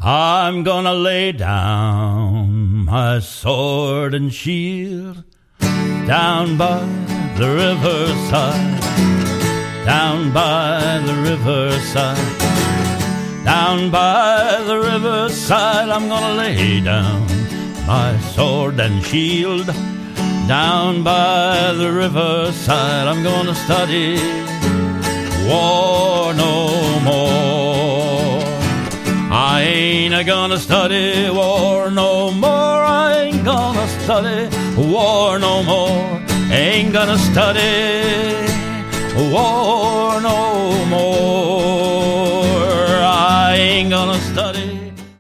I'm gonna lay down my sword and shield down by the riverside, down by the riverside, down by the riverside. I'm gonna lay down my sword and shield down by the riverside. I'm gonna study war no more. I ain't gonna study war no more. I ain't gonna study war no more. Ain't gonna study war no more.